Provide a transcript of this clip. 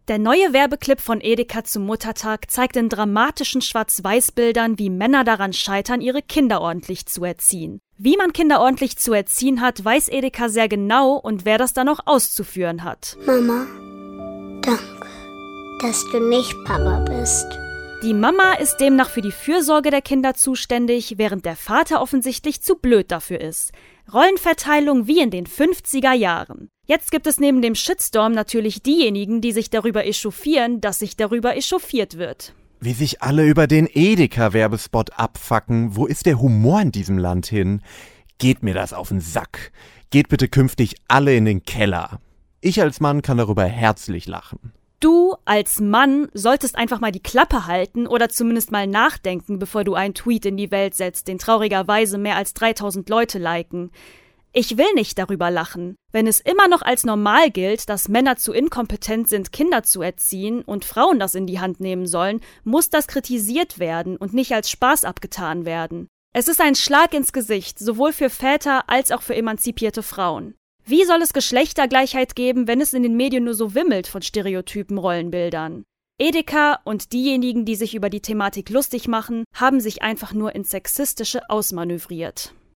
Der neue Werbeclip von Edeka zum Muttertag zeigt in dramatischen Schwarz-Weiß-Bildern, wie Männer daran scheitern, ihre Kinder ordentlich zu erziehen. Wie man Kinder ordentlich zu erziehen hat, weiß Edeka sehr genau und wer das dann auch auszuführen hat. Mama, danke, dass du nicht Papa bist. Die Mama ist demnach für die Fürsorge der Kinder zuständig, während der Vater offensichtlich zu blöd dafür ist. Rollenverteilung wie in den 50er Jahren. Jetzt gibt es neben dem Shitstorm natürlich diejenigen, die sich darüber echauffieren, dass sich darüber echauffiert wird. Wie sich alle über den Edeka-Werbespot abfacken. Wo ist der Humor in diesem Land hin? Geht mir das auf den Sack. Geht bitte künftig alle in den Keller. Ich als Mann kann darüber herzlich lachen. Du als Mann solltest einfach mal die Klappe halten oder zumindest mal nachdenken, bevor du einen Tweet in die Welt setzt, den traurigerweise mehr als 3000 Leute liken. Ich will nicht darüber lachen. Wenn es immer noch als normal gilt, dass Männer zu inkompetent sind, Kinder zu erziehen und Frauen das in die Hand nehmen sollen, muss das kritisiert werden und nicht als Spaß abgetan werden. Es ist ein Schlag ins Gesicht, sowohl für Väter als auch für emanzipierte Frauen. Wie soll es Geschlechtergleichheit geben, wenn es in den Medien nur so wimmelt von stereotypen Rollenbildern? Edeka und diejenigen, die sich über die Thematik lustig machen, haben sich einfach nur ins Sexistische ausmanövriert.